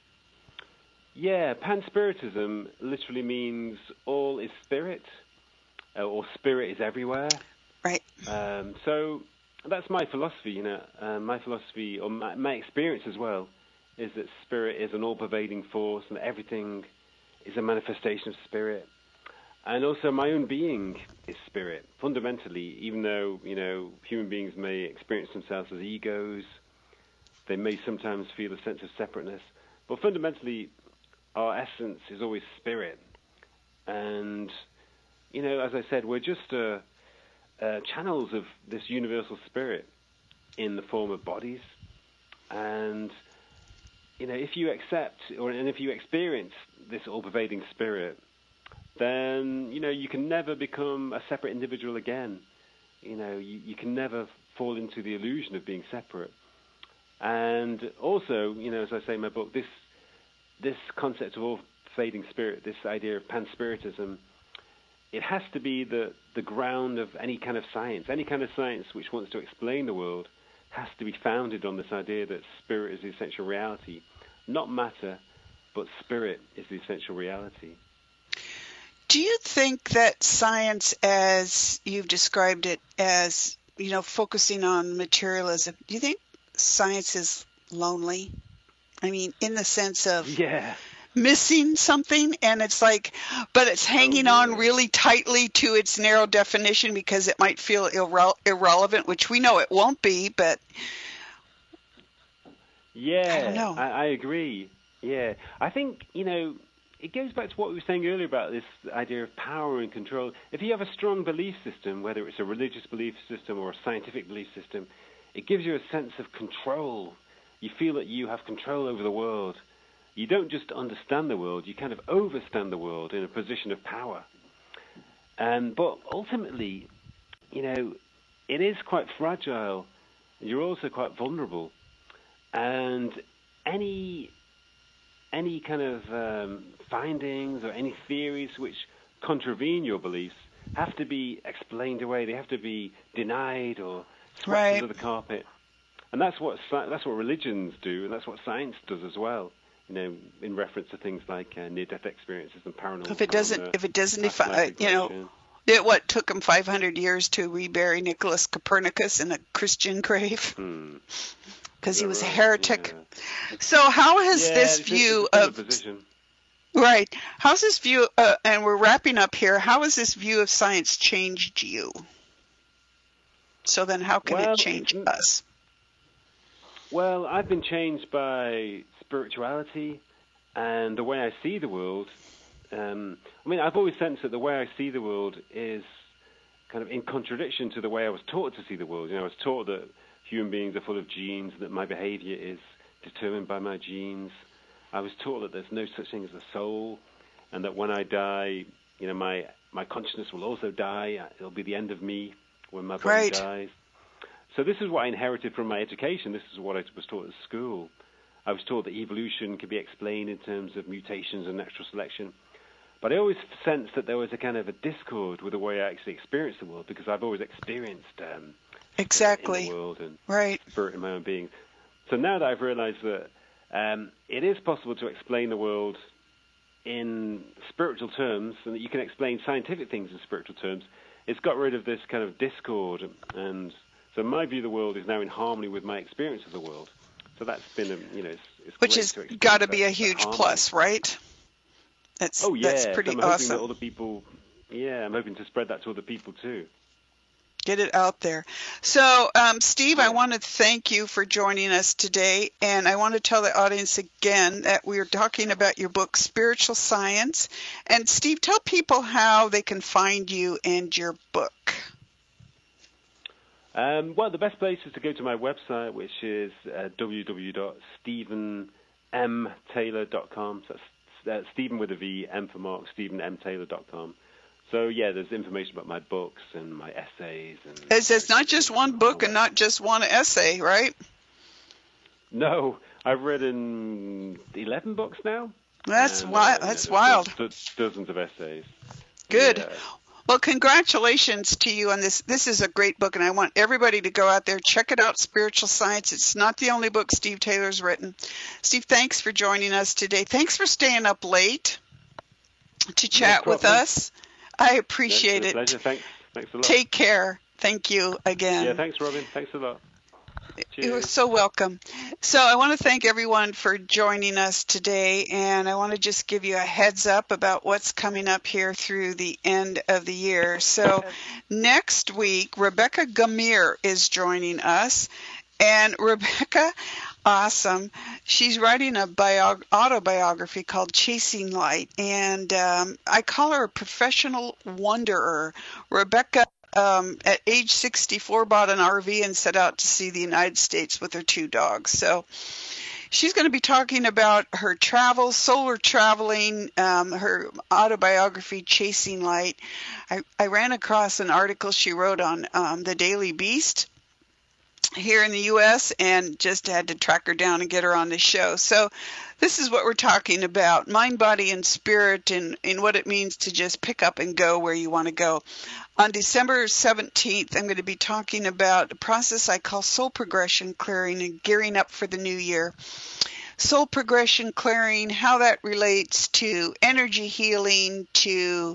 Yeah, pan-spiritism literally means all is spirit, uh, or spirit is everywhere. Right. Um, so that's my philosophy, you know. Uh, my philosophy, or my, my experience as well, is that spirit is an all-pervading force and everything is a manifestation of spirit. And also my own being is spirit, fundamentally, even though, you know, human beings may experience themselves as egos, they may sometimes feel a sense of separateness, but fundamentally our essence is always spirit. And, you know, as I said, we're just uh, uh, channels of this universal spirit in the form of bodies. And, you know, if you accept or and if you experience this all-pervading spirit, then, you know, you can never become a separate individual again. You know, you, you can never fall into the illusion of being separate. And also, you know, as I say in my book, this this concept of all-pervading spirit, this idea of pan-spiritism, it has to be the, the ground of any kind of science. Any kind of science which wants to explain the world has to be founded on this idea that spirit is the essential reality. Not matter, but spirit is the essential reality. Do you think that science, as you've described it, as, you know, focusing on materialism, do you think science is lonely? I mean, in the sense of yeah. missing something, and it's like, but it's hanging oh, yeah. on really tightly to its narrow definition because it might feel irre- irrelevant, which we know it won't be, but yeah, I don't know. I, I agree. Yeah, I think, you know, it goes back to what we were saying earlier about this idea of power and control. If you have a strong belief system, whether it's a religious belief system or a scientific belief system, it gives you a sense of control. You feel that you have control over the world. You don't just understand the world, you kind of overstand the world in a position of power. Um, but ultimately, you know, it is quite fragile. You're also quite vulnerable. and any any kind of um, findings or any theories which contravene your beliefs have to be explained away. They have to be denied or swept right. under the carpet. And that's what that's what religions do, and that's what science does as well. You know, in reference to things like uh, near-death experiences and paranormal. If it doesn't, phenomena, if it doesn't, if uh, you know, it what took them five hundred years to rebury Nicholas Copernicus in a Christian grave because hmm. he was right, a heretic. Yeah. So how has yeah, this it's, view it's of position. Right? How's this view? Uh, and we're wrapping up here. How has this view of science changed you? So then, how can well, it change us? Well, I've been changed by spirituality and the way I see the world. Um, I mean, I've always sensed that the way I see the world is kind of in contradiction to the way I was taught to see the world. You know, I was taught that human beings are full of genes, that my behavior is determined by my genes. I was taught that there's no such thing as a soul, and that when I die, you know, my my consciousness will also die. It'll be the end of me when my body right. dies. So this is what I inherited from my education. This is what I was taught at school. I was taught that evolution could be explained in terms of mutations and natural selection. But I always sensed that there was a kind of a discord with the way I actually experienced the world, because I've always experienced um, exactly. in the world and right. spirit in my own being. So now that I've realized that um, it is possible to explain the world in spiritual terms, and that you can explain scientific things in spiritual terms, it's got rid of this kind of discord. And so my view of the world is now in harmony with my experience of the world. So that's been, a, you know, it's, it's which has got to be a huge plus, right? That's, oh yeah, that's pretty so I'm hoping awesome. that other people, yeah, I'm hoping to spread that to other people too. Get it out there. So, um, Steve, I want to thank you for joining us today, and I want to tell the audience again that we are talking about your book, Spiritual Science. And Steve, tell people how they can find you and your book. Um, well, the best place is to go to my website, which is uh, w w w dot stephen m taylor dot com. So that's uh, Stephen with a V, M for Mark, stephen m taylor dot com. So, yeah, there's information about my books and my essays. And it's, it's not just one book and not just one essay, right? No, I've written eleven books now. That's and, wild. Uh, That's yeah, wild. Dozens, dozens of essays. Good. Yeah. Well, congratulations to you on this. This is a great book, and I want everybody to go out there, check it out, Spiritual Science. It's not the only book Steve Taylor's written. Steve, thanks for joining us today. Thanks for staying up late to chat no with us. I appreciate it. Pleasure. Thanks. Thanks a lot. Take care. Thank you again. Yeah, thanks, Robin. Thanks a lot. Cheers. You're so welcome. So I want to thank everyone for joining us today, and I want to just give you a heads up about what's coming up here through the end of the year. So next week, Rebecca Gamir is joining us, and Rebecca, awesome. She's writing a bio- autobiography called Chasing Light, and um, I call her a professional wanderer. Rebecca, um, at age sixty-four, bought an R V and set out to see the United States with her two dogs. So she's going to be talking about her travels, solar traveling, um, her autobiography, Chasing Light. I, I ran across an article she wrote on um, the Daily Beast here in the U S and just had to track her down and get her on the show. So this is what we're talking about, mind, body, and spirit, and, and what it means to just pick up and go where you want to go. On December seventeenth, I'm going to be talking about a process I call soul progression clearing and gearing up for the new year. Soul progression clearing, how that relates to energy healing, to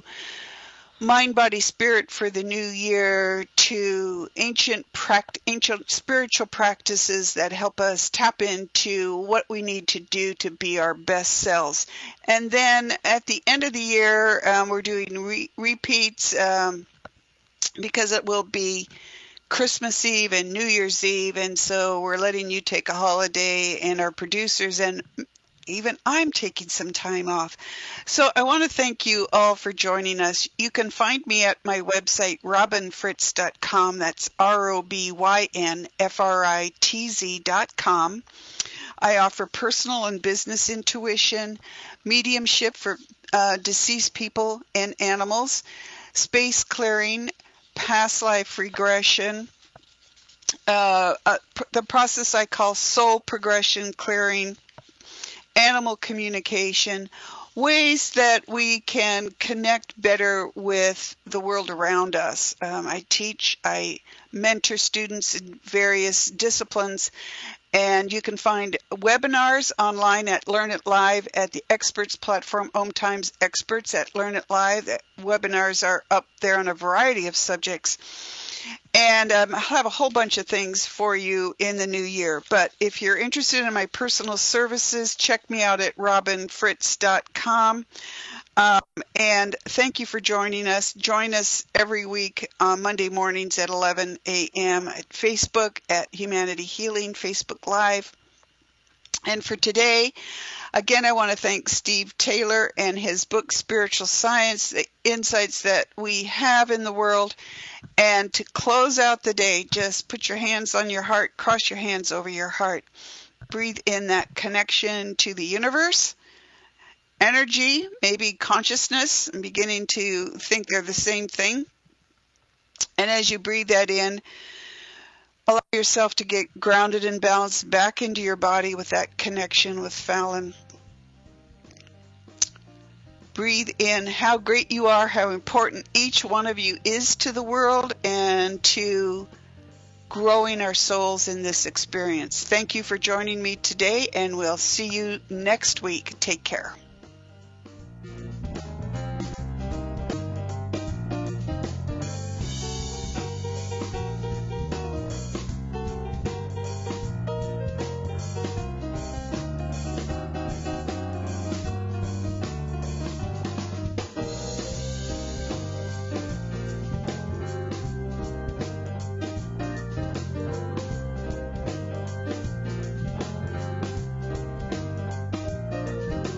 mind, body, spirit for the new year, to ancient pract- ancient spiritual practices that help us tap into what we need to do to be our best selves. And then at the end of the year, um, we're doing re- repeats um, because it will be Christmas Eve and New Year's Eve, and so we're letting you take a holiday, and our producers and even I'm taking some time off. So I want to thank you all for joining us. You can find me at my website, robin fritz dot com. That's R O B Y N F R I T Z dot com. I offer personal and business intuition, mediumship for uh, deceased people and animals, space clearing, past life regression, uh, uh, pr- the process I call soul progression, clearing, animal communication, ways that we can connect better with the world around us. Um, I teach, I mentor students in various disciplines, and you can find webinars online at Learn It Live at the Experts platform, Om Times Experts at Learn It Live. The webinars are up there on a variety of subjects. And um, I'll have a whole bunch of things for you in the new year. But if you're interested in my personal services, check me out at robin fritz dot com. Um, and thank you for joining us. Join us every week on Monday mornings at eleven a.m. at Facebook at Humanity Healing, Facebook Live. And for today, again, I want to thank Steve Taylor and his book, Spiritual Science, the insights that we have in the world. And to close out the day, just put your hands on your heart, cross your hands over your heart. Breathe in that connection to the universe, energy, maybe consciousness. I'm beginning to think they're the same thing. And as you breathe that in, allow yourself to get grounded and balanced back into your body with that connection with Fallon. Breathe in how great you are, how important each one of you is to the world and to growing our souls in this experience. Thank you for joining me today, and we'll see you next week. Take care.